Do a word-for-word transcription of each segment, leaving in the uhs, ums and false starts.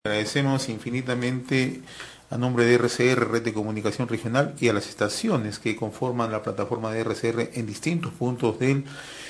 Agradecemos infinitamente a nombre de R C R, Red de Comunicación Regional, y a las estaciones que conforman la plataforma de R C R en distintos puntos del,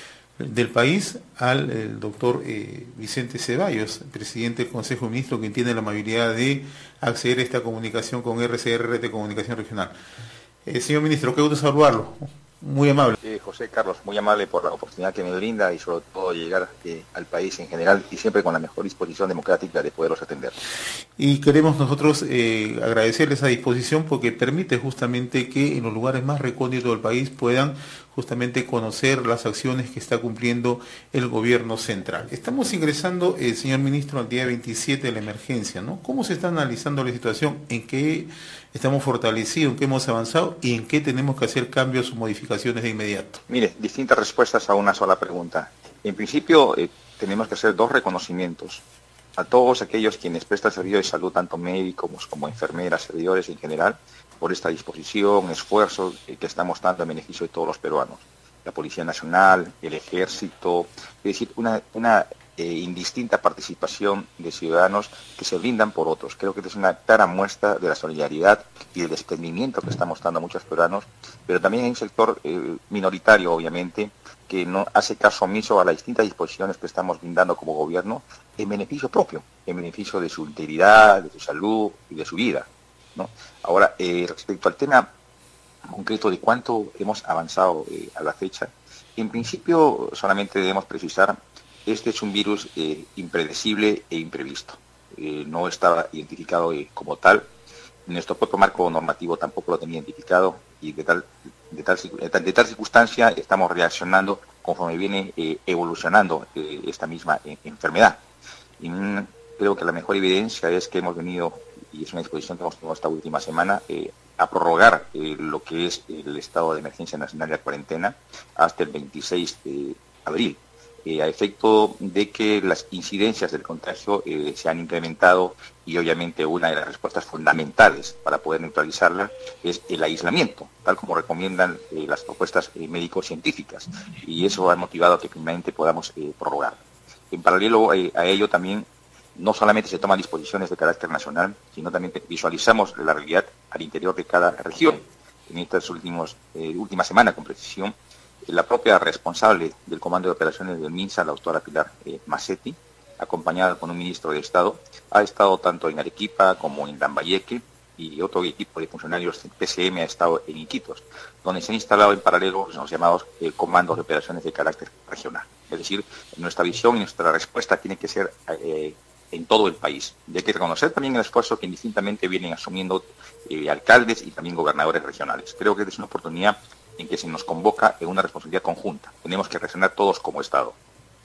del país, al el doctor eh, Vicente Ceballos, presidente del Consejo de Ministros, quien tiene la amabilidad de acceder a esta comunicación con R C R, Red de Comunicación Regional. Eh, señor ministro, qué gusto saludarlo. Muy amable. Eh, José Carlos, muy amable por la oportunidad que me brinda y sobre todo llegar eh, al país en general y siempre con la mejor disposición democrática de poderlos atender. Y queremos nosotros eh, agradecerles esa disposición porque permite justamente que en los lugares más recónditos del país puedan justamente conocer las acciones que está cumpliendo el gobierno central. Estamos ingresando, eh, señor ministro, al día veintisiete de la emergencia, ¿no? ¿Cómo se está analizando la situación? ¿En qué estamos fortalecidos? ¿En qué hemos avanzado? ¿Y en qué tenemos que hacer cambios o modificaciones de inmediato? Mire, distintas respuestas a una sola pregunta. En principio, eh, tenemos que hacer dos reconocimientos a todos aquellos quienes prestan servicio de salud, tanto médicos como enfermeras, servidores en general, por esta disposición, esfuerzo eh, que estamos dando en beneficio de todos los peruanos. La Policía Nacional, el Ejército, es decir, una, una eh, indistinta participación de ciudadanos que se brindan por otros. Creo que esta es una clara muestra de la solidaridad y el desprendimiento que estamos dando a muchos peruanos, pero también hay un sector eh, minoritario, obviamente, que no hace caso omiso a las distintas disposiciones que estamos brindando como gobierno en beneficio propio, en beneficio de su integridad, de su salud y de su vida, ¿no? Ahora, eh, respecto al tema concreto de cuánto hemos avanzado eh, a la fecha, en principio solamente debemos precisar, este es un virus eh, impredecible e imprevisto. Eh, no estaba identificado eh, como tal, nuestro propio marco normativo tampoco lo tenía identificado y de tal, de tal, de tal circunstancia estamos reaccionando conforme viene eh, evolucionando eh, esta misma eh, enfermedad. Y mm, creo que la mejor evidencia es que hemos venido, y es una disposición que hemos tomado esta última semana, eh, a prorrogar eh, lo que es el estado de emergencia nacional de la cuarentena hasta el veintiséis de abril. Eh, a efecto de que las incidencias del contagio eh, se han incrementado y obviamente una de las respuestas fundamentales para poder neutralizarla es el aislamiento, tal como recomiendan eh, las propuestas eh, médico-científicas, y eso ha motivado que finalmente podamos eh, prorrogar. En paralelo eh, a ello también no solamente se toman disposiciones de carácter nacional, sino también visualizamos la realidad al interior de cada región. En estas últimos, eh, última semana, con precisión, la propia responsable del Comando de Operaciones del MINSA, la doctora Pilar eh, Macetti, acompañada con un ministro de Estado, ha estado tanto en Arequipa como en Lambayeque, y otro equipo de funcionarios del P C M ha estado en Iquitos, donde se han instalado en paralelo los llamados eh, comandos de operaciones de carácter regional. Es decir, nuestra visión y nuestra respuesta tiene que ser eh, en todo el país. Y hay que reconocer también el esfuerzo que indistintamente vienen asumiendo eh, alcaldes y también gobernadores regionales. Creo que es una oportunidad en que se nos convoca en una responsabilidad conjunta. Tenemos que reaccionar todos como Estado.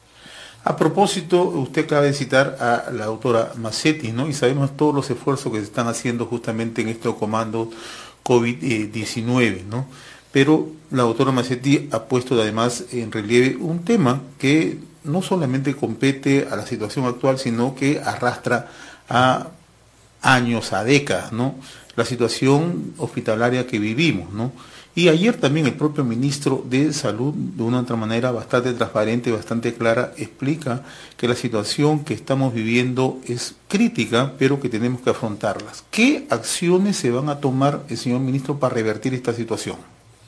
A propósito, usted acaba de citar a la doctora Macetti, ¿no? Y sabemos todos los esfuerzos que se están haciendo justamente en estos comandos COVID diecinueve, ¿no? Pero la doctora Macetti ha puesto además en relieve un tema que no solamente compete a la situación actual, sino que arrastra a años, a décadas, ¿no? La situación hospitalaria que vivimos, ¿no? Y ayer también el propio ministro de Salud, de una otra manera bastante transparente, bastante clara, explica que la situación que estamos viviendo es crítica, pero que tenemos que afrontarlas. ¿Qué acciones se van a tomar, el señor ministro, para revertir esta situación?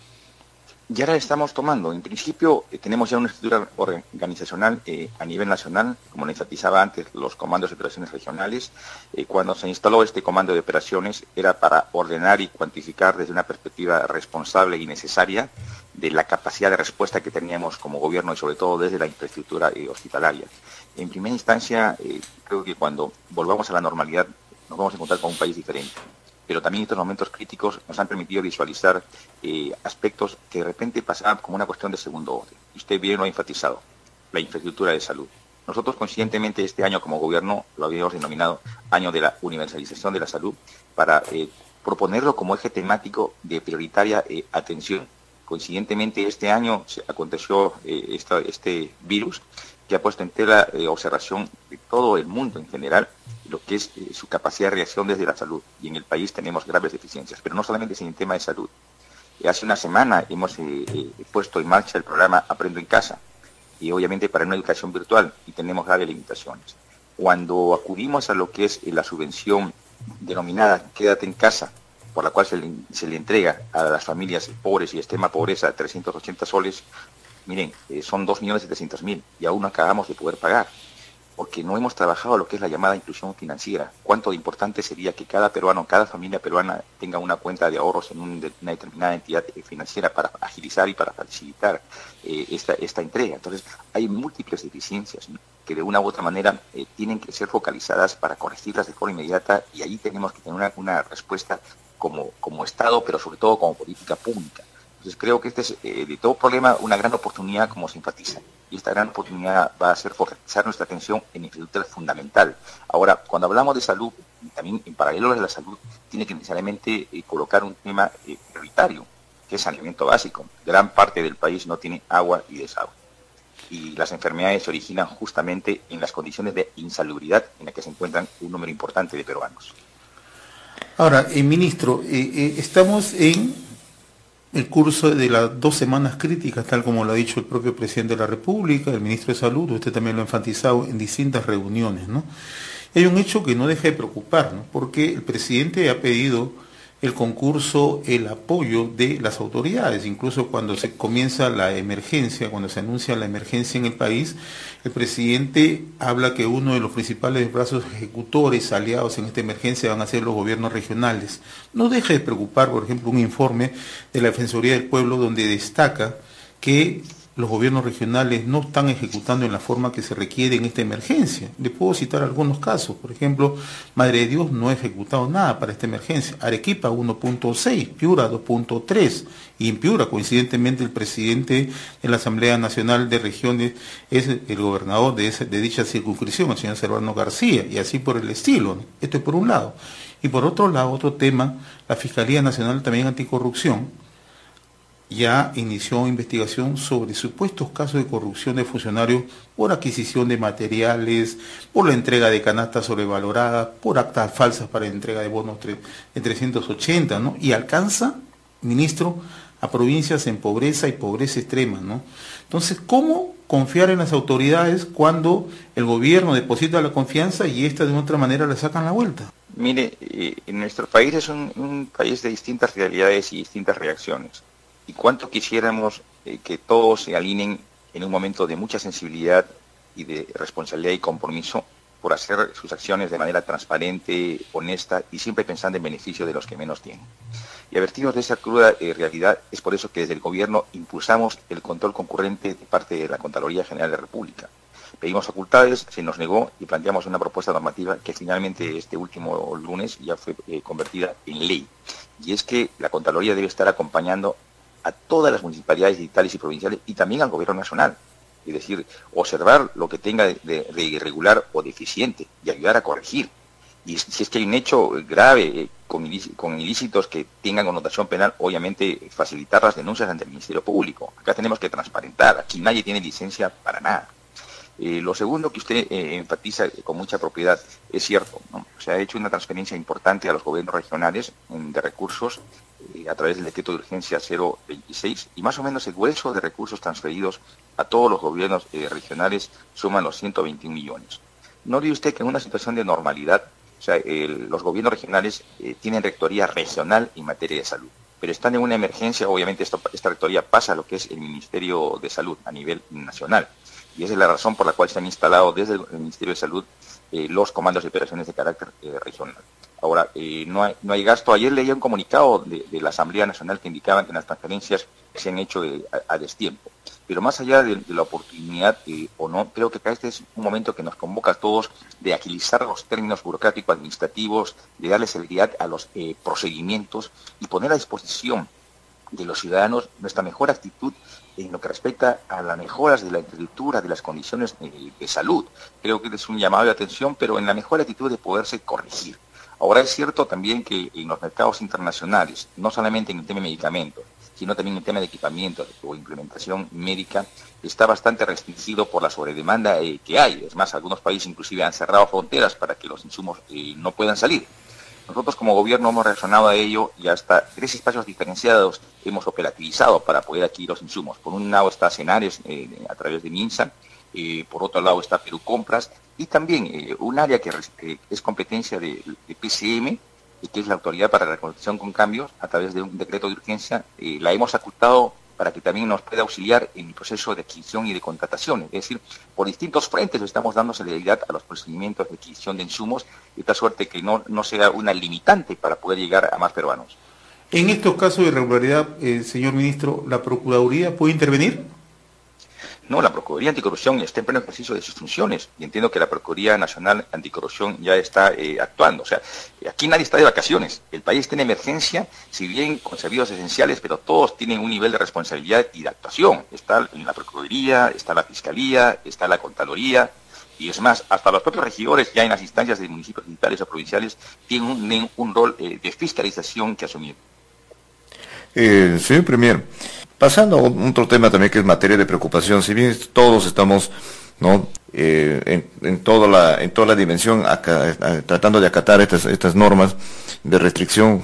Ya la estamos tomando. En principio, eh, tenemos ya una estructura organizacional eh, a nivel nacional, como le enfatizaba antes, los comandos de operaciones regionales. Eh, cuando se instaló este comando de operaciones era para ordenar y cuantificar desde una perspectiva responsable y necesaria de la capacidad de respuesta que teníamos como gobierno y sobre todo desde la infraestructura eh, hospitalaria. En primera instancia, eh, creo que cuando volvamos a la normalidad nos vamos a encontrar con un país diferente. Pero también estos momentos críticos nos han permitido visualizar eh, aspectos que de repente pasaban como una cuestión de segundo orden. Y usted bien lo ha enfatizado, la infraestructura de salud. Nosotros conscientemente este año como gobierno lo habíamos denominado año de la universalización de la salud para eh, proponerlo como eje temático de prioritaria eh, atención. Coincidentemente este año se aconteció eh, esta, este virus que ha puesto en tela de eh, observación de todo el mundo en general lo que es eh, su capacidad de reacción desde la salud. Y en el país tenemos graves deficiencias, pero no solamente es en el tema de salud. Eh, hace una semana hemos eh, eh, puesto en marcha el programa Aprendo en Casa, y obviamente para una educación virtual, y tenemos graves limitaciones. Cuando acudimos a lo que es la subvención denominada Quédate en Casa, por la cual se le, se le entrega a las familias pobres y extrema pobreza trescientos ochenta soles, miren, eh, son dos millones setecientos mil y aún no acabamos de poder pagar, porque no hemos trabajado lo que es la llamada inclusión financiera. Cuánto de importante sería que cada peruano, cada familia peruana tenga una cuenta de ahorros en un, de, una determinada entidad financiera para agilizar y para facilitar eh, esta, esta entrega. Entonces, hay múltiples deficiencias, ¿no?, que de una u otra manera eh, tienen que ser focalizadas para corregirlas de forma inmediata, y ahí tenemos que tener una, una respuesta como, como Estado, pero sobre todo como política pública. Entonces creo que este es, eh, de todo problema, una gran oportunidad, como se enfatiza. Y esta gran oportunidad va a ser focalizar nuestra atención en infraestructura fundamental. Ahora, cuando hablamos de salud, también en paralelo a la salud, tiene que necesariamente eh, colocar un tema eh, prioritario, que es saneamiento básico. Gran parte del país no tiene agua y desagüe. Y las enfermedades se originan justamente en las condiciones de insalubridad en las que se encuentran un número importante de peruanos. Ahora, eh, ministro, eh, eh, estamos en el curso de las dos semanas críticas, tal como lo ha dicho el propio presidente de la República, el ministro de Salud, usted también lo ha enfatizado en distintas reuniones, ¿no? Hay un hecho que no deja de preocupar, ¿no?, porque el presidente ha pedido el concurso, el apoyo de las autoridades. Incluso cuando se comienza la emergencia, cuando se anuncia la emergencia en el país, el presidente habla que uno de los principales brazos ejecutores aliados en esta emergencia van a ser los gobiernos regionales. No deja de preocupar, por ejemplo, un informe de la Defensoría del Pueblo donde destaca que los gobiernos regionales no están ejecutando en la forma que se requiere en esta emergencia. Le puedo citar algunos casos. Por ejemplo, Madre de Dios no ha ejecutado nada para esta emergencia. Arequipa uno punto seis, Piura dos punto tres. Y en Piura, coincidentemente, el presidente de la Asamblea Nacional de Regiones es el gobernador de, esa, de dicha circunscripción, el señor Servando García, y así por el estilo, ¿no? Esto es por un lado. Y por otro lado, otro tema, la Fiscalía Nacional también Anticorrupción ya inició investigación sobre supuestos casos de corrupción de funcionarios por adquisición de materiales, por la entrega de canastas sobrevaloradas, por actas falsas para la entrega de bonos de trescientos ochenta, ¿no? Y alcanza, ministro, a provincias en pobreza y pobreza extrema, ¿no? Entonces, ¿cómo confiar en las autoridades cuando el gobierno deposita la confianza y esta de otra manera le sacan la vuelta? Mire, eh, nuestro país es un, un país de distintas realidades y distintas reacciones. Y cuánto quisiéramos eh, que todos se alineen en un momento de mucha sensibilidad y de responsabilidad y compromiso por hacer sus acciones de manera transparente, honesta y siempre pensando en beneficio de los que menos tienen. Y advertidos de esa cruda eh, realidad, es por eso que desde el gobierno impulsamos el control concurrente de parte de la Contraloría General de la República. Pedimos facultades, se nos negó y planteamos una propuesta normativa que finalmente este último lunes ya fue eh, convertida en ley. Y es que la Contraloría debe estar acompañando a todas las municipalidades distritales y provinciales y también al gobierno nacional. Es decir, observar lo que tenga de, de, de irregular o deficiente y ayudar a corregir. Y si es que hay un hecho grave eh, con, ilícitos, con ilícitos que tengan connotación penal, obviamente facilitar las denuncias ante el Ministerio Público. Acá tenemos que transparentar, aquí nadie tiene licencia para nada. Eh, lo segundo que usted eh, enfatiza con mucha propiedad es cierto, ¿no? Se ha hecho una transferencia importante a los gobiernos regionales en, de recursos eh, a través del decreto de urgencia cero veintiséis y más o menos el grueso de recursos transferidos a todos los gobiernos eh, regionales suman los ciento veintiún millones. ¿No ve usted que en una situación de normalidad, o sea, el, los gobiernos regionales eh, tienen rectoría regional en materia de salud, pero están en una emergencia? Obviamente esto, esta rectoría pasa a lo que es el Ministerio de Salud a nivel nacional? Y esa es la razón por la cual se han instalado desde el Ministerio de Salud eh, los comandos de operaciones de carácter eh, regional. Ahora, eh, no, hay, no hay gasto. Ayer leía un comunicado de, de la Asamblea Nacional que indicaban que las transferencias se han hecho de, a, a destiempo. Pero más allá de, de la oportunidad eh, o no, creo que acá este es un momento que nos convoca a todos de agilizar los términos burocráticos administrativos, de darle celeridad a los eh, procedimientos y poner a disposición de los ciudadanos nuestra mejor actitud en lo que respecta a las mejoras de la infraestructura, de las condiciones de, de salud. Creo que es un llamado de atención, pero en la mejor actitud de poderse corregir. Ahora es cierto también que en los mercados internacionales, no solamente en el tema de medicamentos, sino también en el tema de equipamiento o implementación médica, está bastante restringido por la sobredemanda eh, que hay. Es más, algunos países inclusive han cerrado fronteras para que los insumos eh, no puedan salir. Nosotros como gobierno hemos reaccionado a ello y hasta tres espacios diferenciados hemos operativizado para poder adquirir los insumos. Por un lado está Cenares eh, a través de MINSA, eh, por otro lado está Perú Compras y también eh, un área que, que es competencia de, de P C M, y que es la Autoridad para la Reconciliación con Cambios, a través de un decreto de urgencia, eh, la hemos ocultado para que también nos pueda auxiliar en el proceso de adquisición y de contratación. Es decir, por distintos frentes estamos dando celeridad a los procedimientos de adquisición de insumos, de tal suerte que no, no sea una limitante para poder llegar a más peruanos. En estos casos de irregularidad, eh, señor ministro, ¿la Procuraduría puede intervenir? No, la Procuraduría Anticorrupción está en pleno ejercicio de sus funciones y entiendo que la Procuraduría Nacional Anticorrupción ya está eh, actuando. O sea, aquí nadie está de vacaciones. El país tiene emergencia, si bien con servicios esenciales, pero todos tienen un nivel de responsabilidad y de actuación. Está en la Procuraduría, está la Fiscalía, está la Contraloría, y es más, hasta los propios regidores ya en las instancias de municipios digitales o provinciales tienen un, un rol eh, de fiscalización que asumir. Eh, señor Premier, pasando a otro tema también que es materia de preocupación, si bien todos estamos, ¿no?, eh, en, en toda la en toda la dimensión acá, a, tratando de acatar estas estas normas de restricción,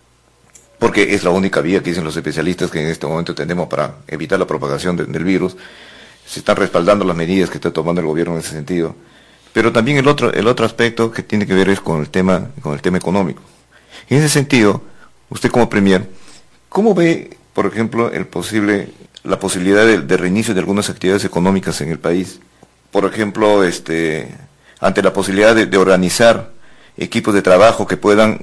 porque es la única vía que dicen los especialistas que en este momento tenemos para evitar la propagación de, del virus, se están respaldando las medidas que está tomando el gobierno en ese sentido, pero también el otro el otro aspecto que tiene que ver es con el tema con el tema económico. En ese sentido, usted como Premier, ¿cómo ve, por ejemplo, el posible, la posibilidad de, de reinicio de algunas actividades económicas en el país? Por ejemplo, este, ante la posibilidad de, de organizar equipos de trabajo que puedan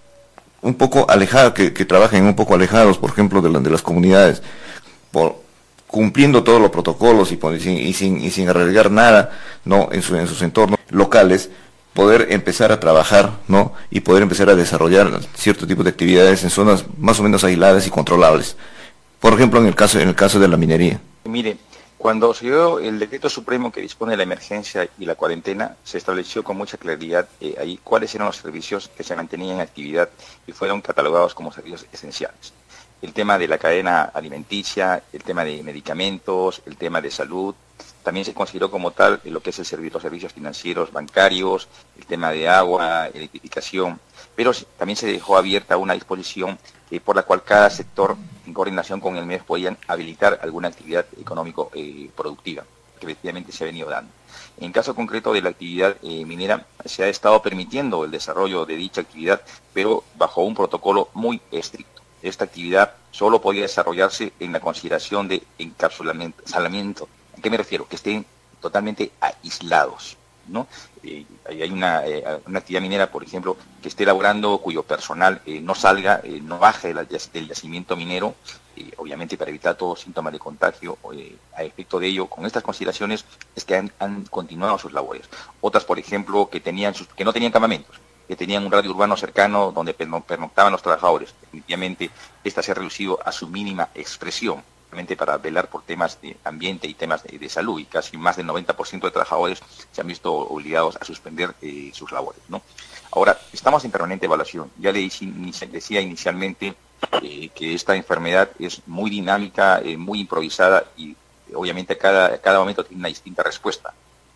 un poco alejar, que, que trabajen un poco alejados, por ejemplo, de, la, de las comunidades, por, cumpliendo todos los protocolos y, y, sin, y, sin, y sin arriesgar nada, ¿no?, en, su, en sus entornos locales, poder empezar a trabajar, ¿no?, y poder empezar a desarrollar cierto tipo de actividades en zonas más o menos aisladas y controlables. Por ejemplo, en el caso en el caso de la minería. Mire, cuando se dio el decreto supremo que dispone de la emergencia y la cuarentena, se estableció con mucha claridad eh, ahí cuáles eran los servicios que se mantenían en actividad y fueron catalogados como servicios esenciales. El tema de la cadena alimenticia, el tema de medicamentos, el tema de salud. También se consideró como tal lo que es el servicio, los servicios financieros, bancarios, el tema de agua, electrificación, pero también se dejó abierta una disposición eh, por la cual cada sector, en coordinación con el M E F, podían habilitar alguna actividad económico eh, productiva, que efectivamente se ha venido dando. En caso concreto de la actividad eh, minera, se ha estado permitiendo el desarrollo de dicha actividad, pero bajo un protocolo muy estricto. Esta actividad solo podía desarrollarse en la consideración de encapsulamiento. ¿A qué me refiero? Que estén totalmente aislados, ¿no? Eh, hay una, eh, una actividad minera, por ejemplo, que esté elaborando, cuyo personal eh, no salga, eh, no baje del, del yacimiento minero, eh, obviamente para evitar todo síntoma de contagio. Eh, a efecto de ello, con estas consideraciones es que han, han continuado sus labores. Otras, por ejemplo, que, tenían sus, que no tenían campamentos, que tenían un radio urbano cercano donde pernoctaban los trabajadores. Definitivamente, esta se ha reducido a su mínima expresión, para velar por temas de ambiente y temas de, de salud, y casi más del noventa por ciento de trabajadores se han visto obligados a suspender eh, sus labores, ¿no? Ahora, estamos en permanente evaluación. Ya le decía inicialmente eh, que esta enfermedad es muy dinámica, eh, muy improvisada, y obviamente cada, cada momento tiene una distinta respuesta.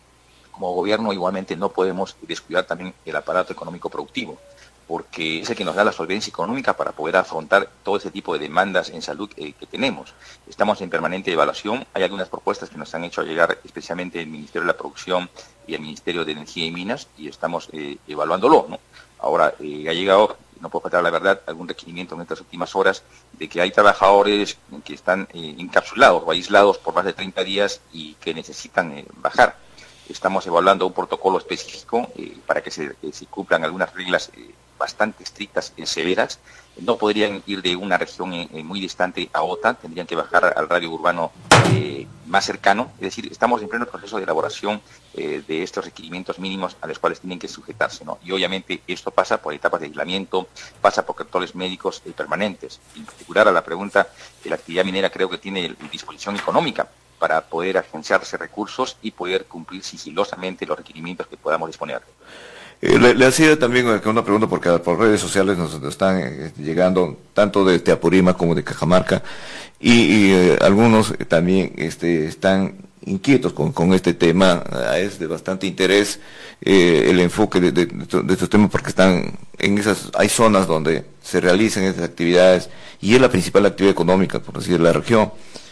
Como gobierno igualmente no podemos descuidar también el aparato económico productivo, porque es el que nos da la solvencia económica para poder afrontar todo ese tipo de demandas en salud eh, que tenemos. Estamos en permanente evaluación. Hay algunas propuestas que nos han hecho llegar, especialmente el Ministerio de la Producción y el Ministerio de Energía y Minas, y estamos eh, evaluándolo, ¿no? Ahora, eh, ha llegado, no puedo faltar la verdad, algún requerimiento en estas últimas horas de que hay trabajadores que están eh, encapsulados o aislados por más de treinta días y que necesitan eh, bajar. Estamos evaluando un protocolo específico eh, para que se, que se cumplan algunas reglas eh, bastante estrictas y severas. No podrían ir de una región eh, muy distante a otra, tendrían que bajar al radio urbano eh, más cercano. Es decir, estamos en pleno proceso de elaboración eh, de estos requerimientos mínimos a los cuales tienen que sujetarse, ¿no? Y obviamente esto pasa por etapas de aislamiento, pasa por controles médicos eh, permanentes. En particular, a la pregunta de la actividad minera, creo que tiene disposición económica para poder agenciarse recursos y poder cumplir sigilosamente los requerimientos que podamos disponer. Eh, le, le hacía también una pregunta porque por redes sociales nos, nos están eh, llegando tanto de, de Apurímac como de Cajamarca, y, y eh, algunos también este, están inquietos con, con este tema. Es de bastante interés eh, el enfoque de, de, de estos temas, porque están en esas, hay zonas donde se realizan esas actividades y es la principal actividad económica, por decir, de la región.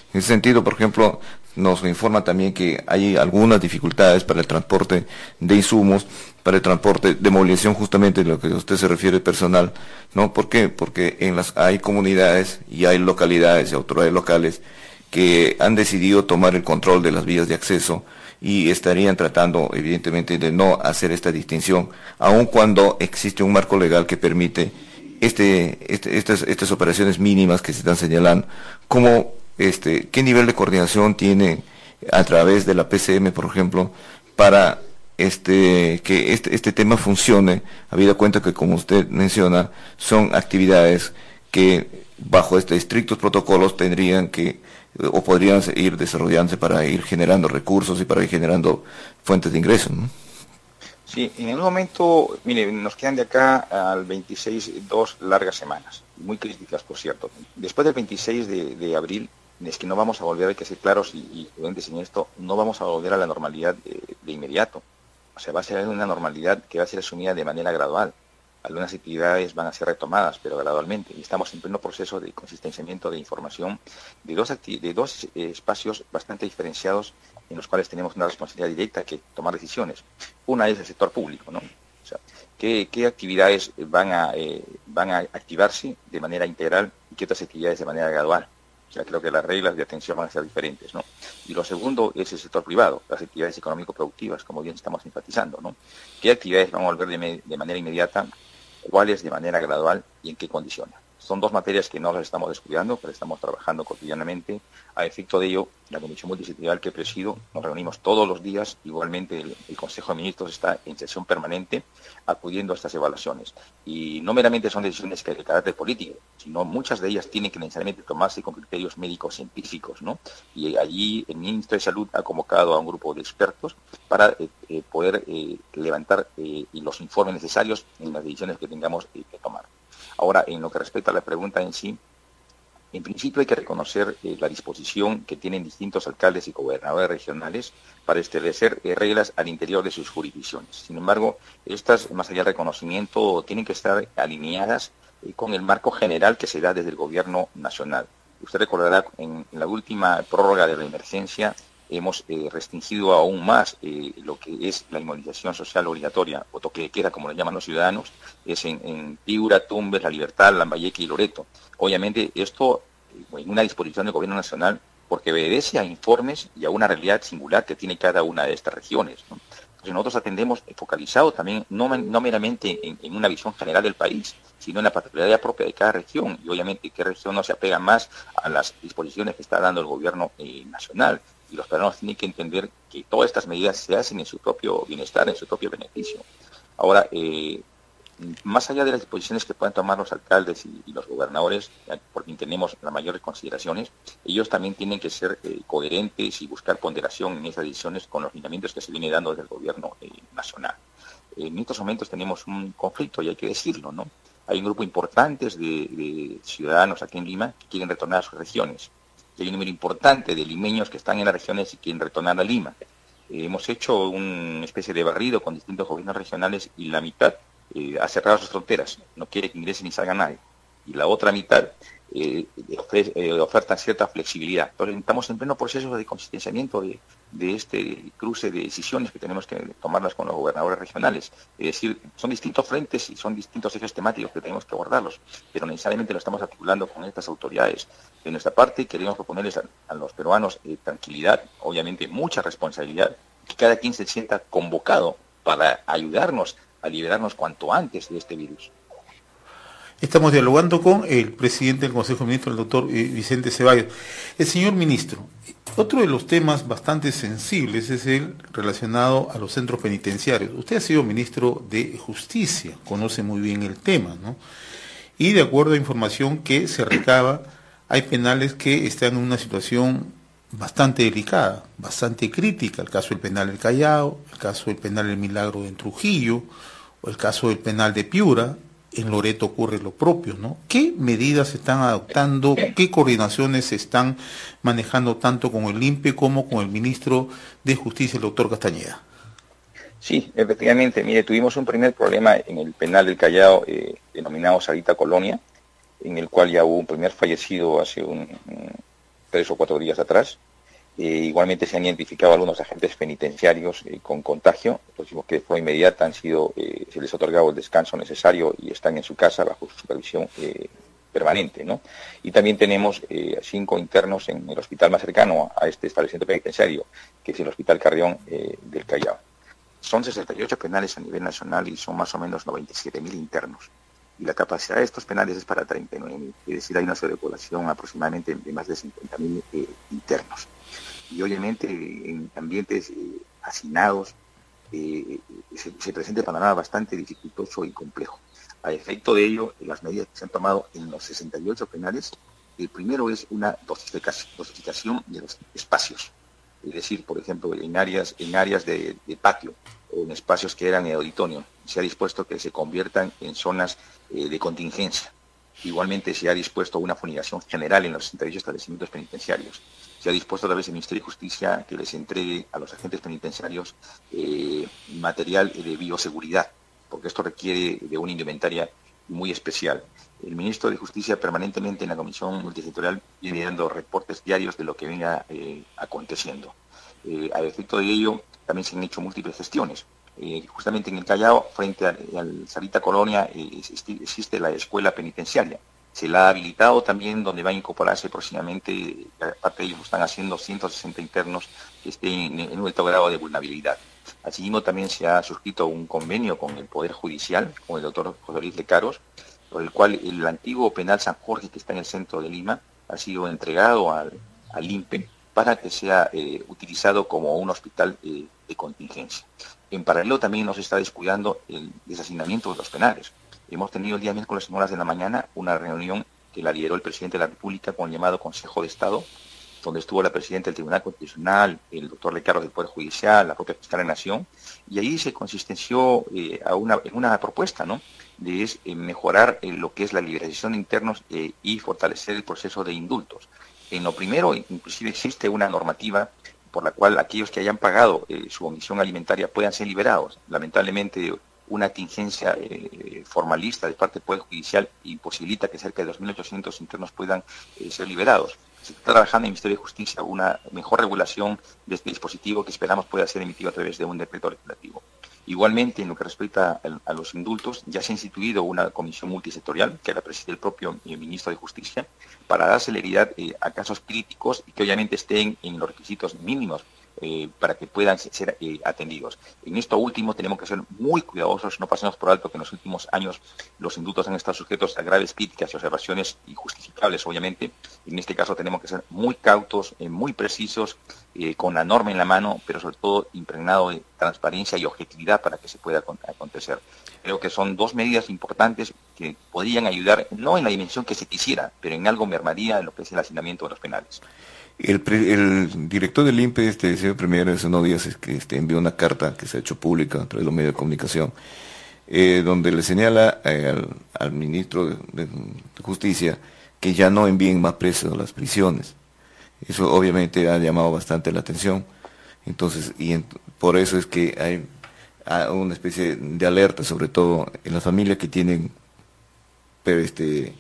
En ese sentido, por ejemplo, nos informa también que hay algunas dificultades para el transporte de insumos, para el transporte de movilización, justamente lo que usted se refiere personal, ¿no? ¿Por qué? Porque en las hay comunidades y hay localidades y autoridades locales que han decidido tomar el control de las vías de acceso y estarían tratando, evidentemente, de no hacer esta distinción, aun cuando existe un marco legal que permite este, este, estas, estas operaciones mínimas que se están señalando. ¿Cómo, este, qué nivel de coordinación tiene a través de la P C M, por ejemplo, para este, que este, este tema funcione, habida cuenta que, como usted menciona, son actividades que bajo estos estrictos protocolos tendrían que o podrían ir desarrollándose para ir generando recursos y para ir generando fuentes de ingresos, ¿no? Sí, en el momento, mire, nos quedan de acá al veintiséis dos largas semanas, muy críticas, por cierto. Después del veintiséis de, de abril, es que no vamos a volver, hay que ser claros y, y prudentes en esto, no vamos a volver a la normalidad de, de inmediato. O sea, va a ser una normalidad que va a ser asumida de manera gradual. Algunas actividades van a ser retomadas, pero gradualmente. Y estamos en pleno proceso de consistenciamiento de información de dos, de dos eh, espacios bastante diferenciados en los cuales tenemos una responsabilidad directa que tomar decisiones. Una es el sector público, ¿no? O sea, ¿qué, qué actividades van a, eh, van a activarse de manera integral y qué otras actividades de manera gradual? O sea, creo que las reglas de atención van a ser diferentes, ¿no? Y lo segundo es el sector privado, las actividades económico-productivas, como bien estamos enfatizando, ¿no? ¿Qué actividades van a volver de, de manera inmediata? ¿Cuáles de manera gradual y en qué condiciones? Son dos materias que no las estamos descuidando, pero estamos trabajando cotidianamente. A efecto de ello, la Comisión Multisectorial que presido, nos reunimos todos los días. Igualmente, el, el Consejo de Ministros está en sesión permanente acudiendo a estas evaluaciones. Y no meramente son decisiones que de carácter político, sino muchas de ellas tienen que necesariamente tomarse con criterios médicos científicos, ¿no? Y allí el Ministro de Salud ha convocado a un grupo de expertos para eh, eh, poder eh, levantar eh, los informes necesarios en las decisiones que tengamos eh, que tomar. Ahora, en lo que respecta a la pregunta en sí, en principio hay que reconocer eh, la disposición que tienen distintos alcaldes y gobernadores regionales para establecer eh, reglas al interior de sus jurisdicciones. Sin embargo, estas, más allá del reconocimiento, tienen que estar alineadas eh, con el marco general que se da desde el gobierno nacional. Usted recordará, en, en la última prórroga de la emergencia, hemos eh, restringido aún más eh, lo que es la inmunización social obligatoria, o toque de queda, como le llaman los ciudadanos, es en, en Piura, Tumbes, La Libertad, Lambayeque y Loreto. Obviamente esto eh, en una disposición del gobierno nacional, porque obedece a informes y a una realidad singular que tiene cada una de estas regiones, ¿no? Entonces nosotros atendemos focalizado también, no, no meramente en, en una visión general del país, sino en la particularidad propia de cada región, y obviamente qué región no se apega más a las disposiciones que está dando el gobierno eh, nacional. Y los peruanos tienen que entender que todas estas medidas se hacen en su propio bienestar, en su propio beneficio. Ahora, eh, más allá de las disposiciones que puedan tomar los alcaldes y, y los gobernadores, por quien tenemos las mayores consideraciones, ellos también tienen que ser eh, coherentes y buscar ponderación en esas decisiones con los lineamientos que se viene dando desde el gobierno eh, nacional. Eh, en estos momentos tenemos un conflicto, y hay que decirlo, ¿no? Hay un grupo importante de, de ciudadanos aquí en Lima que quieren retornar a sus regiones. Hay un número importante de limeños que están en las regiones y quieren retornar a Lima. Eh, hemos hecho una especie de barrido con distintos gobiernos regionales y la mitad eh, ha cerrado sus fronteras, no quiere que ingrese ni salga nadie. Y la otra mitad eh, ofrece, eh, oferta cierta flexibilidad. Entonces estamos en pleno proceso de consistenciamiento de, de este cruce de decisiones que tenemos que tomarlas con los gobernadores regionales. Es decir, son distintos frentes y son distintos ejes temáticos que tenemos que abordarlos, pero necesariamente lo estamos articulando con estas autoridades. De nuestra parte queremos proponerles a, a los peruanos eh, tranquilidad, obviamente mucha responsabilidad, que cada quien se sienta convocado para ayudarnos a liberarnos cuanto antes de este virus. Estamos dialogando con el presidente del Consejo de Ministros, el doctor Vicente Ceballos. El señor ministro, otro de los temas bastante sensibles es el relacionado a los centros penitenciarios. Usted ha sido ministro de Justicia, conoce muy bien el tema, ¿no? Y de acuerdo a información que se recaba, hay penales que están en una situación bastante delicada, bastante crítica. El caso del penal del Callao, el caso del penal del Milagro en Trujillo, o el caso del penal de Piura. En Loreto ocurre lo propio, ¿no? ¿Qué medidas se están adoptando? ¿Qué coordinaciones se están manejando tanto con el I N P E como con el ministro de Justicia, el doctor Castañeda? Sí, efectivamente. Mire, tuvimos un primer problema en el penal del Callao, eh, denominado Sarita Colonia, en el cual ya hubo un primer fallecido hace un, tres o cuatro días atrás. Eh, igualmente se han identificado algunos agentes penitenciarios eh, con contagio, los que de forma inmediata han sido, eh, se les ha otorgado el descanso necesario y están en su casa bajo su supervisión eh, permanente, ¿no? Y también tenemos eh, cinco internos en el hospital más cercano a este establecimiento penitenciario, que es el Hospital Carrión eh, del Callao. Son sesenta y ocho penales a nivel nacional y son más o menos noventa y siete mil internos. Y la capacidad de estos penales es para treinta y nueve mil, es decir, hay una sobrepoblación aproximadamente de más de cincuenta mil eh, internos. Y obviamente en ambientes eh, hacinados eh, se, se presenta el panorama bastante dificultoso y complejo. A efecto de ello, las medidas que se han tomado en los sesenta y ocho penales, el primero es una dosificación, dosificación de los espacios. Es decir, por ejemplo, en áreas, en áreas de, de patio o en espacios que eran de auditorio, se ha dispuesto que se conviertan en zonas eh, de contingencia. Igualmente se ha dispuesto una fumigación general en los sesenta y ocho establecimientos penitenciarios. Se ha dispuesto a través del Ministerio de Justicia que les entregue a los agentes penitenciarios eh, material de bioseguridad, porque esto requiere de una indumentaria muy especial. El Ministro de Justicia permanentemente en la Comisión Multisectorial viene dando reportes diarios de lo que venga eh, aconteciendo. Eh, a efecto de ello, también se han hecho múltiples gestiones. Eh, justamente en el Callao, frente al, al Sarita Colonia, eh, existe la escuela penitenciaria. Se la ha habilitado también, donde va a incorporarse próximamente, aparte de ellos lo están haciendo ciento sesenta internos que estén en un alto grado de vulnerabilidad. Asimismo, también se ha suscrito un convenio con el Poder Judicial, con el doctor José Luis Lecaros, por el cual el antiguo penal San Jorge, que está en el centro de Lima, ha sido entregado al, al I N P E para que sea eh, utilizado como un hospital eh, de contingencia. En paralelo también nos está descuidando el deshacinamiento de los penales. Hemos tenido el día miércoles en horas de la mañana una reunión que la lideró el presidente de la República con el llamado Consejo de Estado, donde estuvo la presidenta del Tribunal Constitucional, el doctor Lecaros del Poder Judicial, la propia Fiscal de la Nación, y ahí se consistenció eh, a una, en una propuesta, ¿no?, de es, eh, mejorar eh, lo que es la liberación de internos eh, y fortalecer el proceso de indultos. En lo primero, inclusive existe una normativa por la cual aquellos que hayan pagado eh, su omisión alimentaria puedan ser liberados. Lamentablemente, una contingencia eh, formalista de parte del Poder Judicial imposibilita que cerca de dos mil ochocientos internos puedan eh, ser liberados. Se está trabajando en el Ministerio de Justicia una mejor regulación de este dispositivo que esperamos pueda ser emitido a través de un decreto legislativo. Igualmente, en lo que respecta a, a los indultos, ya se ha instituido una comisión multisectorial que la preside el propio eh, Ministro de Justicia para dar celeridad eh, a casos críticos y que obviamente estén en los requisitos mínimos Eh, para que puedan ser eh, atendidos. En esto último tenemos que ser muy cuidadosos, no pasemos por alto que en los últimos años los indultos han estado sujetos a graves críticas y observaciones injustificables, obviamente. En este caso tenemos que ser muy cautos, eh, muy precisos, eh, con la norma en la mano, pero sobre todo impregnado de transparencia y objetividad para que se pueda acontecer. Creo que son dos medidas importantes que podrían ayudar, no en la dimensión que se quisiera, pero en algo mermaría en lo que es el hacinamiento de los penales. El, pre, el director del I N P E, este señor Premier, hace unos días es que este, envió una carta que se ha hecho pública a través de los medios de comunicación, eh, donde le señala eh, al, al ministro de, de, de Justicia que ya no envíen más presos a las prisiones. Eso obviamente ha llamado bastante la atención. Entonces, y en, por eso es que hay, hay una especie de alerta, sobre todo en las familias que tienen pero este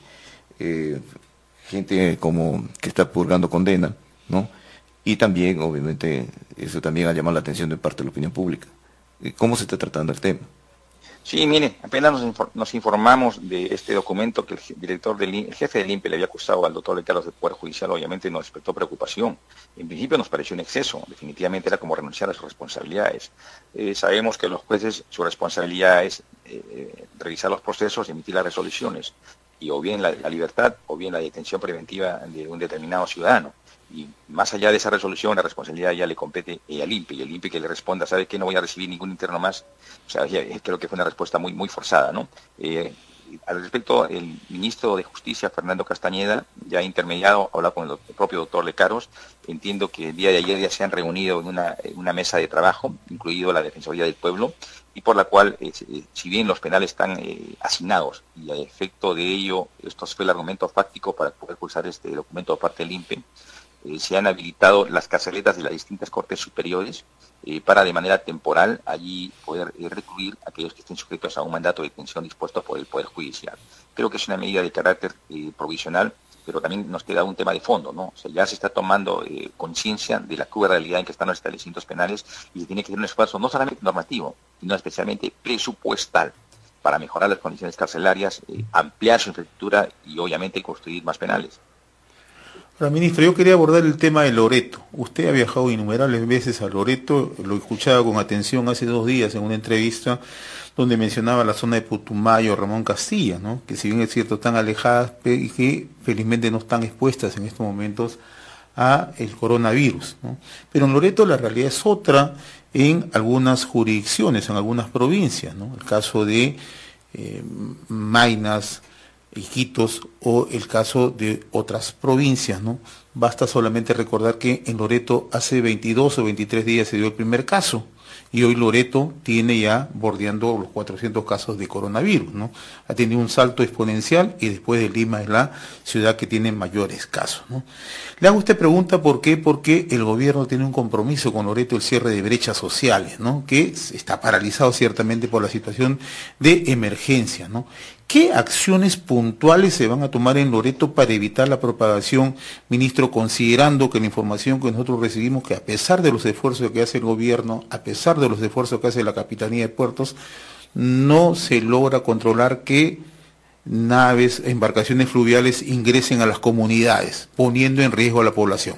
eh, gente como que está purgando condena, ¿no? Y también, obviamente, eso también ha llamado la atención de parte de la opinión pública. ¿Cómo se está tratando el tema? Sí, mire, apenas nos, infor nos informamos de este documento que el director del el jefe del I N P E le había acusado al doctor Lecaros del Poder Judicial, obviamente nos despertó preocupación. En principio nos pareció un exceso, definitivamente era como renunciar a sus responsabilidades. Eh, sabemos que los jueces, su responsabilidad es eh, revisar los procesos y emitir las resoluciones, y o bien la, la libertad o bien la detención preventiva de un determinado ciudadano. Y más allá de esa resolución, la responsabilidad ya le compete eh, al I N P E, y el I N P E que le responda, ¿sabe qué? No voy a recibir ningún interno más. O sea, ya, creo que fue una respuesta muy, muy forzada, ¿no? Eh, al respecto, el ministro de Justicia, Fernando Castañeda, ya intermediado, habla con el, el propio doctor Lecaros. Entiendo que el día de ayer ya se han reunido en una, en una mesa de trabajo, incluido la Defensoría del Pueblo, y por la cual, eh, si bien los penales están eh, asignados, y a efecto de ello, esto fue el argumento fáctico para poder cursar este documento por parte del I N P E, Eh, se han habilitado las carceletas de las distintas cortes superiores eh, para de manera temporal allí poder eh, recluir a aquellos que estén sujetos a un mandato de detención dispuesto por el Poder Judicial. Creo que es una medida de carácter eh, provisional, pero también nos queda un tema de fondo, ¿no? O sea, ya se está tomando eh, conciencia de la cruda realidad en que están los establecimientos penales y se tiene que hacer un esfuerzo no solamente normativo, sino especialmente presupuestal para mejorar las condiciones carcelarias, eh, ampliar su infraestructura y obviamente construir más penales. Ahora, ministro, yo quería abordar el tema de Loreto. Usted ha viajado innumerables veces a Loreto, lo escuchaba con atención hace dos días en una entrevista donde mencionaba la zona de Putumayo, Ramón Castilla, ¿no? Que si bien es cierto están alejadas y que felizmente no están expuestas en estos momentos a el coronavirus, ¿no? Pero en Loreto la realidad es otra en algunas jurisdicciones, en algunas provincias, ¿no? El caso de eh, Maynas, Iquitos o el caso de otras provincias, ¿no? Basta solamente recordar que en Loreto hace veintidós o veintitrés días se dio el primer caso y hoy Loreto tiene ya bordeando los cuatrocientos casos de coronavirus, ¿no? Ha tenido un salto exponencial y después de Lima es la ciudad que tiene mayores casos, ¿no? Le hago esta pregunta, ¿por qué? Porque el gobierno tiene un compromiso con Loreto, el cierre de brechas sociales, ¿no? Que está paralizado ciertamente por la situación de emergencia, ¿no? ¿Qué acciones puntuales se van a tomar en Loreto para evitar la propagación, ministro, considerando que la información que nosotros recibimos, que a pesar de los esfuerzos que hace el gobierno, a pesar de los esfuerzos que hace la Capitanía de Puertos, no se logra controlar que naves, embarcaciones fluviales ingresen a las comunidades, poniendo en riesgo a la población?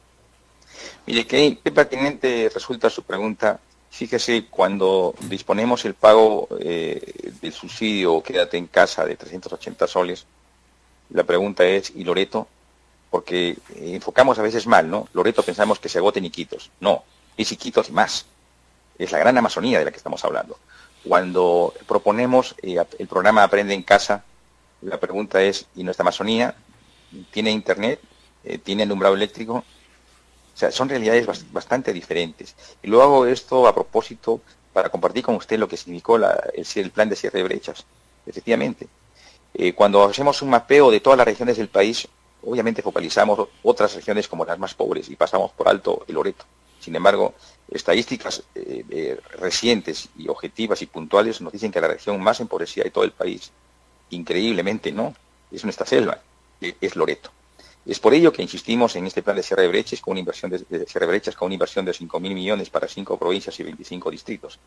Mire, qué, qué pertinente resulta su pregunta. Fíjese, cuando disponemos el pago eh, del subsidio Quédate en Casa de trescientos ochenta soles, la pregunta es, ¿y Loreto? Porque eh, enfocamos a veces mal, ¿no? Loreto pensamos que se agota en Iquitos. No, es Iquitos y más. Es la gran Amazonía de la que estamos hablando. Cuando proponemos eh, el programa Aprende en Casa, la pregunta es, ¿y nuestra Amazonía tiene internet? Eh, ¿Tiene alumbrado eléctrico? O sea, son realidades bastante diferentes. Y luego hago esto a propósito para compartir con usted lo que significó la, el, el plan de cierre de brechas. Efectivamente, eh, cuando hacemos un mapeo de todas las regiones del país, obviamente focalizamos otras regiones como las más pobres y pasamos por alto el Loreto. Sin embargo, estadísticas eh, eh, recientes y objetivas y puntuales nos dicen que la región más empobrecida de todo el país, increíblemente no, es nuestra selva, es Loreto. Es por ello que insistimos en este plan de cierre de brechas con una inversión de, de cierre de brechas con una inversión de cinco mil millones para cinco provincias y veinticinco distritos.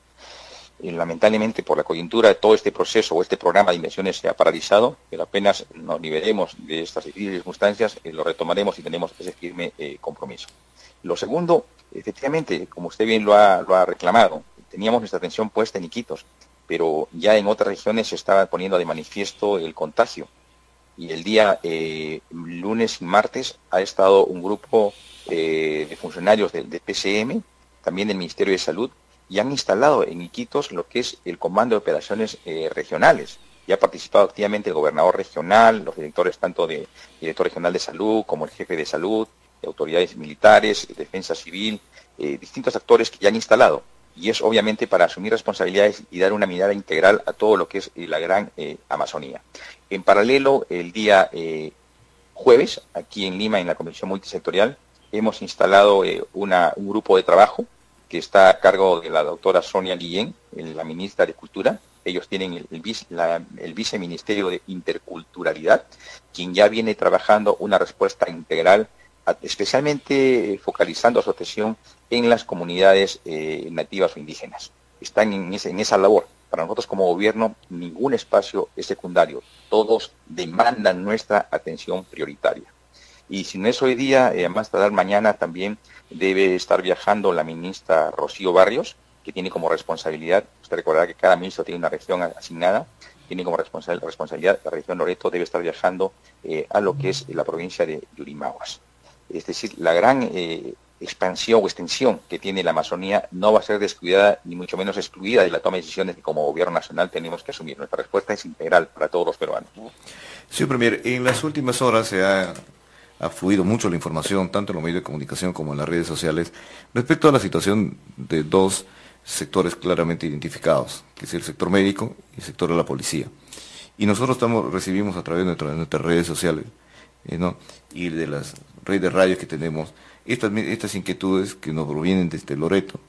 Y lamentablemente por la coyuntura de todo este proceso o este programa de inversiones se ha paralizado, pero apenas nos liberemos de estas difíciles circunstancias, eh, lo retomaremos y tenemos ese firme eh, compromiso. Lo segundo, efectivamente, como usted bien lo ha, lo ha reclamado, teníamos nuestra atención puesta en Iquitos, pero ya en otras regiones se estaba poniendo de manifiesto el contagio. Y el día eh, lunes y martes ha estado un grupo eh, de funcionarios del, del P C M, también del Ministerio de Salud, y han instalado en Iquitos lo que es el Comando de Operaciones eh, Regionales. Y ha participado activamente el gobernador regional, los directores tanto de director regional de salud como el jefe de salud, de autoridades militares, defensa civil, eh, distintos actores que ya han instalado. Y es obviamente para asumir responsabilidades y dar una mirada integral a todo lo que es la gran eh, Amazonía. En paralelo, el día eh, jueves, aquí en Lima, en la Comisión Multisectorial, hemos instalado eh, una, un grupo de trabajo que está a cargo de la doctora Sonia Guillén, la ministra de Cultura. Ellos tienen el, el, vice, la, el viceministerio de Interculturalidad, quien ya viene trabajando una respuesta integral, a, especialmente eh, focalizando su atención en las comunidades eh, nativas o indígenas. Están en, ese, en esa labor. Para nosotros como gobierno, ningún espacio es secundario. Todos demandan nuestra atención prioritaria. Y si no es hoy día, eh, más tardar mañana también debe estar viajando la ministra Rocío Barrios, que tiene como responsabilidad, usted recordará que cada ministro tiene una región asignada, tiene como responsabilidad, responsabilidad la región Loreto debe estar viajando eh, a lo que es la provincia de Yurimaguas. Es decir, la gran eh, expansión o extensión que tiene la Amazonía no va a ser descuidada ni mucho menos excluida de la toma de decisiones que como gobierno nacional tenemos que asumir. Nuestra respuesta es integral para todos los peruanos. Señor Premier, en las últimas horas se ha, ha fluido mucho la información, tanto en los medios de comunicación como en las redes sociales, respecto a la situación de dos sectores claramente identificados, que es el sector médico y el sector de la policía. Y nosotros estamos recibimos a través de, nuestra, de nuestras redes sociales eh, ¿no? y de las redes de radio que tenemos, Estas, estas inquietudes que nos provienen desde Loreto,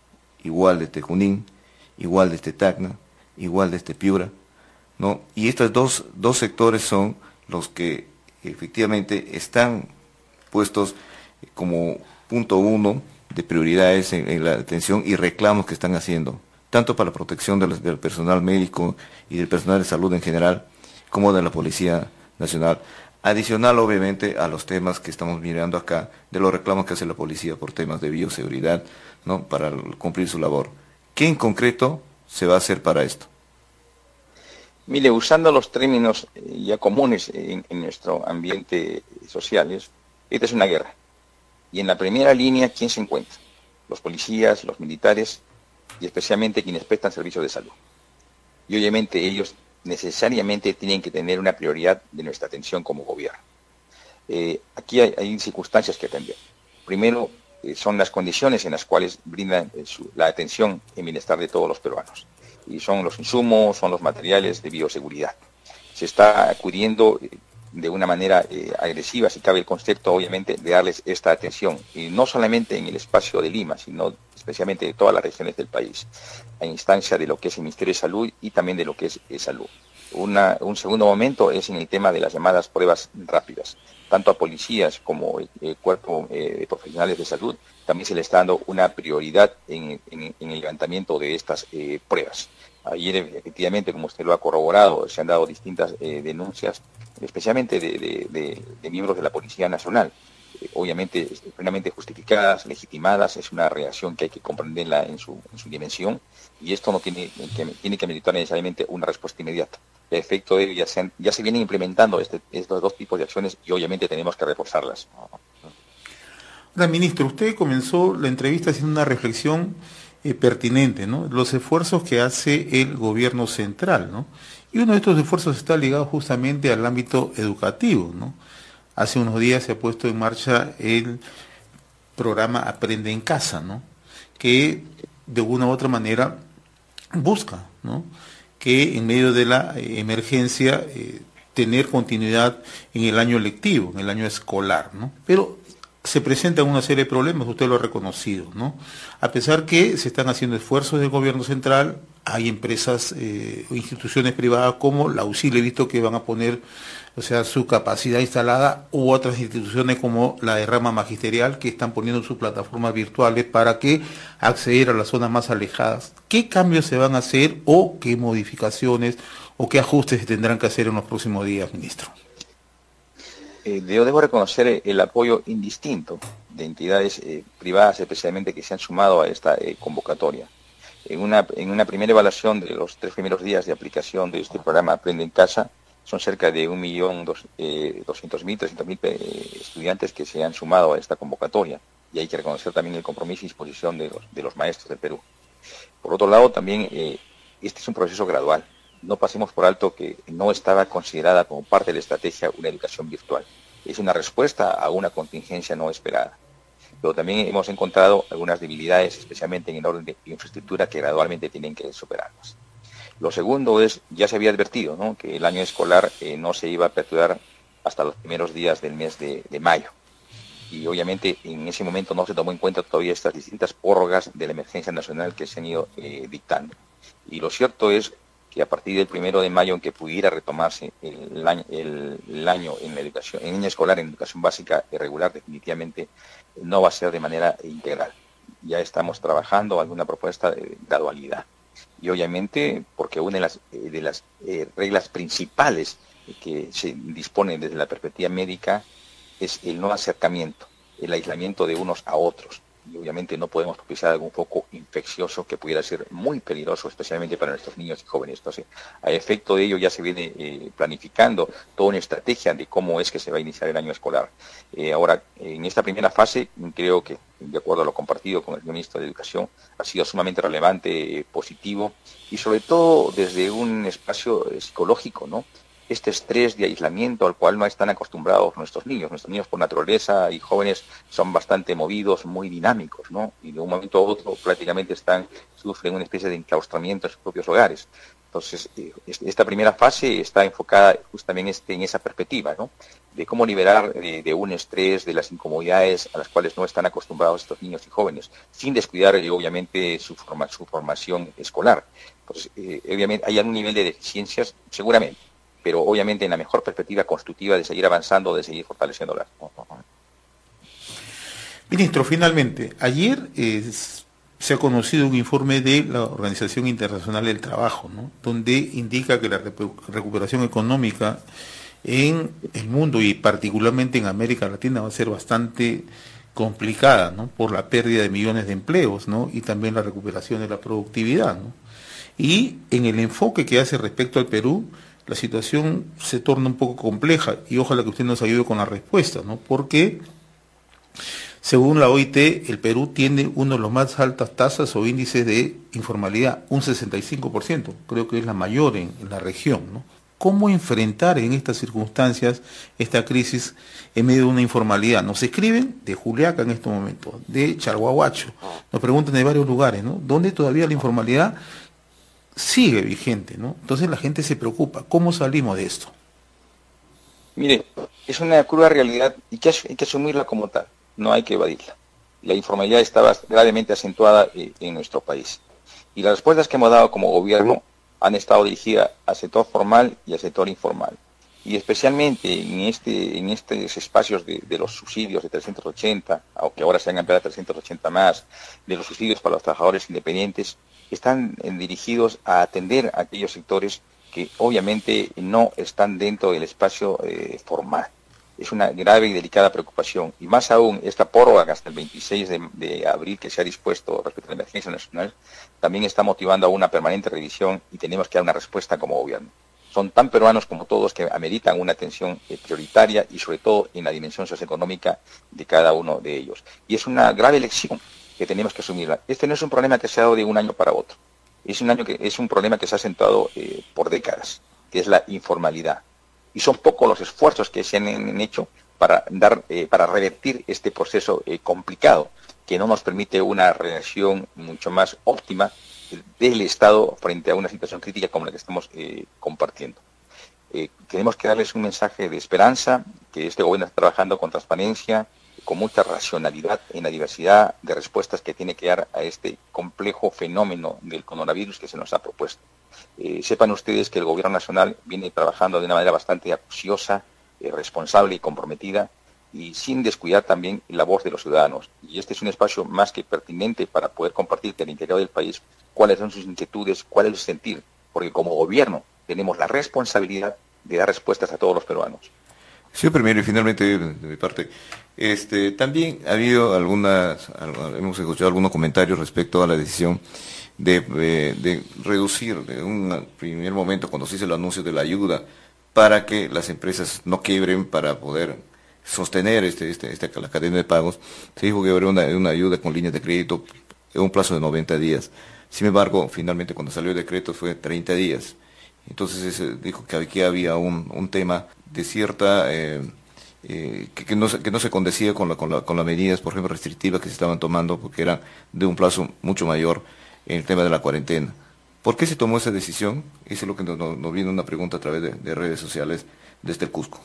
igual desde Junín, igual desde Tacna, igual desde Piura, ¿no? Y estos dos, dos sectores son los que efectivamente están puestos como punto uno de prioridades en, en la atención y reclamos que están haciendo, tanto para la protección del, del personal médico y del personal de salud en general, como de la Policía Nacional. Adicional, obviamente, a los temas que estamos mirando acá, de los reclamos que hace la policía por temas de bioseguridad, ¿no?, para cumplir su labor. ¿Qué en concreto se va a hacer para esto? Mire, usando los términos ya comunes en, en nuestro ambiente social, esta es una guerra. Y en la primera línea, ¿quién se encuentra? Los policías, los militares y especialmente quienes prestan servicios de salud. Y obviamente ellos necesariamente tienen que tener una prioridad de nuestra atención como gobierno. Eh, aquí hay, hay circunstancias que atender. Primero, eh, son las condiciones en las cuales brindan eh, su, la atención en bienestar de todos los peruanos. Y son los insumos, son los materiales de bioseguridad. Se está acudiendo eh, de una manera eh, agresiva, si cabe el concepto, obviamente, de darles esta atención. Y no solamente en el espacio de Lima, sino especialmente de todas las regiones del país, a instancia de lo que es el Ministerio de Salud y también de lo que es eh, salud. Una, un segundo momento es en el tema de las llamadas pruebas rápidas. Tanto a policías como el, el cuerpo eh, de profesionales de salud, también se le está dando una prioridad en, en, en el levantamiento de estas eh, pruebas. Ayer, efectivamente, como usted lo ha corroborado, se han dado distintas eh, denuncias, especialmente de, de, de, de miembros de la Policía Nacional. Eh, obviamente, plenamente justificadas, legitimadas, es una reacción que hay que comprenderla en su, en su dimensión, y esto no tiene que, tiene que meditar necesariamente una respuesta inmediata. El efecto de ello ya se, ya se vienen implementando este, estos dos tipos de acciones y obviamente tenemos que reforzarlas. Ahora, ministro, usted comenzó la entrevista haciendo una reflexión eh, pertinente, ¿no? Los esfuerzos que hace el gobierno central, ¿no? Y uno de estos esfuerzos está ligado justamente al ámbito educativo, ¿no? Hace unos días se ha puesto en marcha el programa Aprende en Casa, ¿no?, que de una u otra manera busca, ¿no?, que en medio de la eh, emergencia eh, tener continuidad en el año lectivo, en el año escolar, ¿no? Pero se presentan una serie de problemas, usted lo ha reconocido, ¿no? A pesar que se están haciendo esfuerzos del gobierno central, hay empresas eh, o instituciones privadas como la U C I L, he visto que van a poner, o sea, su capacidad instalada, u otras instituciones como la de rama magisterial que están poniendo sus plataformas virtuales para que acceder a las zonas más alejadas. ¿Qué cambios se van a hacer o qué modificaciones o qué ajustes se tendrán que hacer en los próximos días, ministro? Eh, yo debo reconocer el apoyo indistinto de entidades eh, privadas, especialmente que se han sumado a esta eh, convocatoria. En una, en una primera evaluación de los tres primeros días de aplicación de este programa Aprende en Casa, son cerca de un millón doscientos mil, trescientos mil estudiantes que se han sumado a esta convocatoria, y hay que reconocer también el compromiso y disposición de los, de los maestros del Perú. Por otro lado, también eh, este es un proceso gradual. No pasemos por alto que no estaba considerada como parte de la estrategia una educación virtual. Es una respuesta a una contingencia no esperada. Pero también hemos encontrado algunas debilidades, especialmente en el orden de infraestructura, que gradualmente tienen que superarlas. Lo segundo es, ya se había advertido, ¿no?, que el año escolar eh, no se iba a aperturar hasta los primeros días del mes de, de mayo. Y obviamente en ese momento no se tomó en cuenta todavía estas distintas prórrogas de la emergencia nacional que se han ido eh, dictando. Y lo cierto es que a partir del primero de mayo, en que pudiera retomarse el año, el, el año en la educación, en año escolar, en educación básica regular, definitivamente no va a ser de manera integral. Ya estamos trabajando alguna propuesta de gradualidad. Y obviamente, porque una de las, de las eh, reglas principales que se disponen desde la perspectiva médica es el no acercamiento, el aislamiento de unos a otros. Y obviamente no podemos propiciar algún foco infeccioso que pudiera ser muy peligroso, especialmente para nuestros niños y jóvenes. Entonces, a efecto de ello ya se viene eh, planificando toda una estrategia de cómo es que se va a iniciar el año escolar. Eh, ahora, en esta primera fase, creo que, de acuerdo a lo compartido con el ministro de Educación, ha sido sumamente relevante, eh, positivo, y sobre todo desde un espacio eh, psicológico, ¿no? Este estrés de aislamiento al cual no están acostumbrados nuestros niños. Nuestros niños por naturaleza y jóvenes son bastante movidos, muy dinámicos, ¿no? Y de un momento a otro prácticamente están, sufren una especie de enclaustramiento en sus propios hogares. Entonces, eh, esta primera fase está enfocada justamente en esa perspectiva, ¿no?, de cómo liberar de, de un estrés, de las incomodidades a las cuales no están acostumbrados estos niños y jóvenes, sin descuidar, eh, obviamente, su, forma, su formación escolar. Entonces, eh, obviamente, hay algún nivel de deficiencias, seguramente. pero obviamente en la mejor perspectiva constructiva de seguir avanzando, de seguir fortaleciéndola. Ministro, finalmente, ayer eh, se ha conocido un informe de la Organización Internacional del Trabajo, ¿no?, donde indica que la recuperación económica en el mundo y particularmente en América Latina va a ser bastante complicada, ¿no?, por la pérdida de millones de empleos, ¿no?, y también la recuperación de la productividad, ¿no? Y en el enfoque que hace respecto al Perú, la situación se torna un poco compleja y ojalá que usted nos ayude con la respuesta, ¿no?, porque según la O I T, el Perú tiene una de las más altas tasas o índices de informalidad, un sesenta y cinco por ciento, creo que es la mayor en, en la región, ¿no? ¿Cómo enfrentar en estas circunstancias esta crisis en medio de una informalidad? Nos escriben de Juliaca en estos momentos, de Chalhuahuacho, nos preguntan de varios lugares, ¿no?, donde todavía la informalidad sigue vigente, ¿no? Entonces la gente se preocupa, ¿cómo salimos de esto? Mire, es una cruda realidad y que hay que asumirla como tal, no hay que evadirla. La informalidad está gravemente acentuada en nuestro país. Y las respuestas que hemos dado como gobierno han estado dirigidas al sector formal y al sector informal. Y especialmente en, este, en estos espacios de, de los subsidios de trescientos ochenta, aunque ahora se han ampliado a trescientos ochenta más, de los subsidios para los trabajadores independientes, están dirigidos a atender a aquellos sectores que obviamente no están dentro del espacio eh, formal. Es una grave y delicada preocupación. Y más aún, esta prórroga hasta el veintiséis de, de abril que se ha dispuesto respecto a la emergencia nacional, también está motivando a una permanente revisión y tenemos que dar una respuesta como gobierno. Son tan peruanos como todos que ameritan una atención eh, prioritaria y sobre todo en la dimensión socioeconómica de cada uno de ellos. Y es una grave lección que tenemos que asumirla. Este no es un problema que se ha dado de un año para otro. Es un, año que, es un problema que se ha acentuado eh, por décadas, que es la informalidad. Y son pocos los esfuerzos que se han hecho para, dar, eh, para revertir este proceso eh, complicado, que no nos permite una reacción mucho más óptima del Estado frente a una situación crítica como la que estamos eh, compartiendo. Eh, tenemos que darles un mensaje de esperanza, que este gobierno está trabajando con transparencia, con mucha racionalidad en la diversidad de respuestas que tiene que dar a este complejo fenómeno del coronavirus que se nos ha propuesto. Eh, sepan ustedes que el Gobierno Nacional viene trabajando de una manera bastante acuciosa, eh, responsable y comprometida, y sin descuidar también la voz de los ciudadanos. Y este es un espacio más que pertinente para poder compartir al interior del país cuáles son sus inquietudes, cuál es su sentir, porque como gobierno tenemos la responsabilidad de dar respuestas a todos los peruanos. Sí, primero y finalmente de mi parte, este, también ha habido algunas, hemos escuchado algunos comentarios respecto a la decisión de, de, de reducir de un primer momento cuando se hizo el anuncio de la ayuda para que las empresas no quiebren para poder sostener este, este, este, la cadena de pagos. Se dijo que habría una, una ayuda con líneas de crédito en un plazo de noventa días. Sin embargo, finalmente cuando salió el decreto fue treinta días. Entonces se dijo que aquí había un, un tema de cierta, eh, eh, que, que, no, que no se condecía con, la, con, la, con las medidas, por ejemplo, restrictivas que se estaban tomando, porque eran de un plazo mucho mayor en el tema de la cuarentena. ¿Por qué se tomó esa decisión? Eso es lo que nos, nos viene una pregunta a través de, de redes sociales desde el Cusco.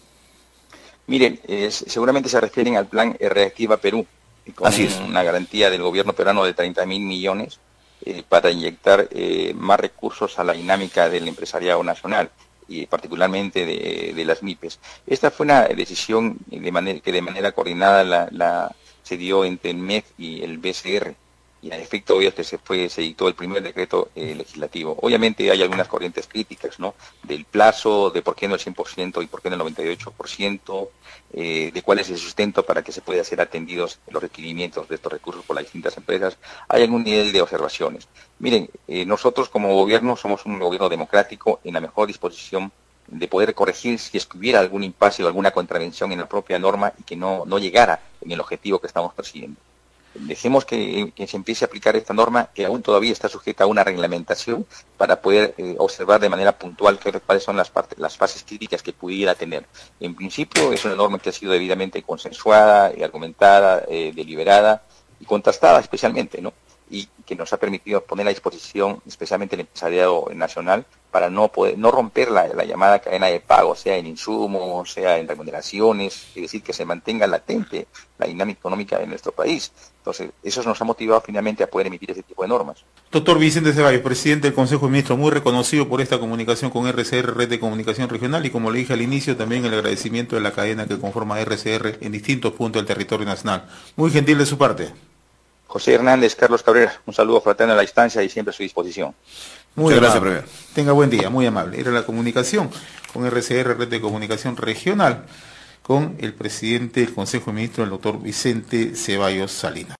Miren, eh, seguramente se refieren al plan Reactiva Perú, con Así es. Una garantía del gobierno peruano de treinta mil millones eh, para inyectar eh, más recursos a la dinámica del empresariado nacional y particularmente de, de las MIPES. Esta fue una decisión de manera, que de manera coordinada la, la, se dio entre el M E F y el B C R. Y a efecto obvio que se fue, se dictó el primer decreto eh, legislativo. Obviamente hay algunas corrientes críticas, ¿no? Del plazo, de por qué no el cien por ciento y por qué no el noventa y ocho por ciento, eh, de cuál es el sustento para que se puedan ser atendidos los requerimientos de estos recursos por las distintas empresas. Hay algún nivel de observaciones. Miren, eh, nosotros como gobierno somos un gobierno democrático en la mejor disposición de poder corregir si es que hubiera algún impasse o alguna contravención en la propia norma y que no, no llegara en el objetivo que estamos persiguiendo. Dejemos que, que se empiece a aplicar esta norma que aún todavía está sujeta a una reglamentación para poder eh, observar de manera puntual qué, cuáles son las, partes, las fases críticas que pudiera tener. En principio es una norma que ha sido debidamente consensuada, y argumentada, eh, deliberada y contrastada especialmente, ¿no? y que nos ha permitido poner a disposición especialmente el empresariado nacional para no poder no romper la, la llamada cadena de pago, sea en insumos, sea en remuneraciones, es decir, que se mantenga latente la dinámica económica de nuestro país. Entonces, eso nos ha motivado finalmente a poder emitir ese tipo de normas. Doctor Vicente Ceballos, presidente del Consejo de Ministros, muy reconocido por esta comunicación con R C R, Red de Comunicación Regional, y como le dije al inicio, también el agradecimiento de la cadena que conforma R C R en distintos puntos del territorio nacional. Muy gentil de su parte. José Hernández, Carlos Cabrera, un saludo fraterno a la distancia y siempre a su disposición. Muy Muchas gracias, Premier. Tenga buen día, muy amable. Era la comunicación con R C R, Red de Comunicación Regional, con el presidente del Consejo de Ministros, el doctor Vicente Ceballos Salinas.